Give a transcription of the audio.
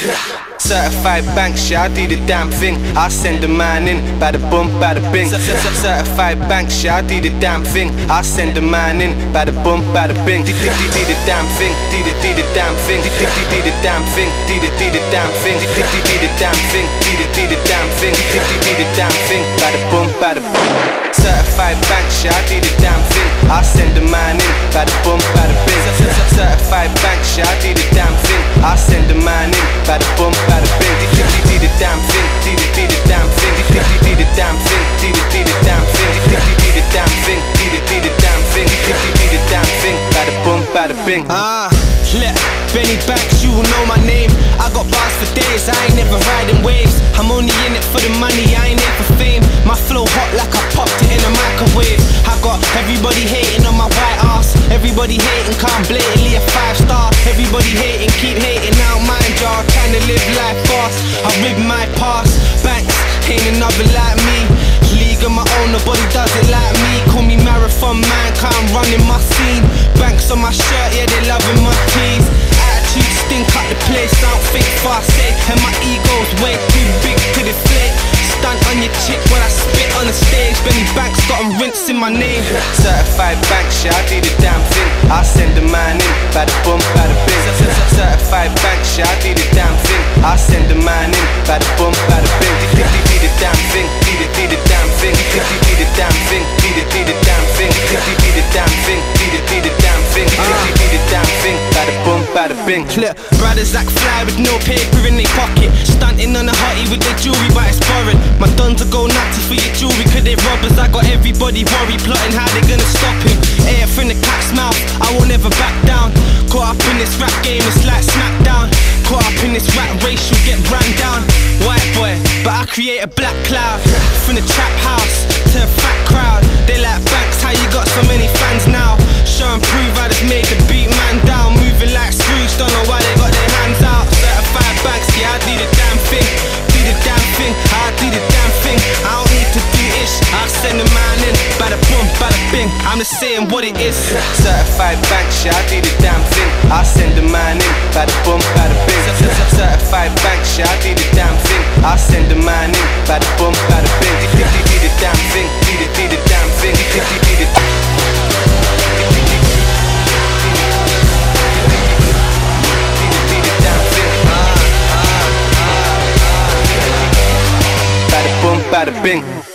Certified bank shit, I do the damn thing. I send a man in, bada boom, bada bing. Certified bank shit, I do the damn thing. I send a man in, bada boom, bada bing. Do the damn thing, do the damn thing, do the damn thing, do the damn thing, do the damn thing, do the damn thing, do the damn thing, bada boom, bada boom. Certified bank shit, I do the damn thing. I send a man in, bada boom, bada bing. Certified bank shit, I do the damn thing. I send a man in, bada boom, bada bing. Do the damn thing, do the damn thing, do the damn thing, do the damn thing, do the damn thing, do the damn thing, do the damn thing, bada boom, bada bing. Benny Banks, you will know my name. I got bars for days, I ain't never riding waves. I'm only in it for the money, I ain't in for fame. My flow hot like I popped it in a microwave. I got everybody hating on my white ass. Everybody hating, can't blatantly a 5-star. Everybody hating, keep hating, now mind y'all. Trying to live life fast, I rip my past. Banks, ain't another like me. League of my own, nobody does it like me. Call me marathon man, can't run in my scene. Banks on my shirt, yeah, they loving my tees. Attitude stink up the place, I don't think fast, say. And my ego's way too big to deflate. Stunt on your chick when I spit on the stage. Benny Banks got 'em rinsing my name. Certified bank shit, I do the damn thing. I send a man in, bada boom, bada bing. Certified bank shit, I do the damn thing. I send a man in, bada boom, bada bing. Do the damn thing, do the damn thing, do the damn thing, do the damn thing, do the damn thing, do the damn thing, do the damn thing, bada boom, bada bing. Brothers act fly with no paper in their pocket. Stunting on a hottie with their jewelry, but it's foreign. My dons will go nutty for your jewelry, cause they robbers. I got everybody worried, plotting how they gonna stop him. Air from the cat's mouth, I won't ever back down. Caught up in this rap game, it's like Smackdown. Caught up in this rap race, you'll get ran down. White boy, but I create a black cloud. From the trap house to a fat crowd. They like Banks, how you got so many fans now? Show and prove I just made the beat man down. Moving like Scrooge, don't know why they got their hands out. Certified Banks, yeah, I do the damn thing. Do the damn thing, I do the damn thing. I don't need to do ish, I send a man in. Bada boom, bada bing, I'm just saying what it is. Certified bank shit, I do the damn thing. I send a man in, bada boom, bada bing. Certified bank shit, I do the damn thing. I send a man in, bada boom, bada bing. Do the damn thing, do the damn thing, do the bada boom, bada bing.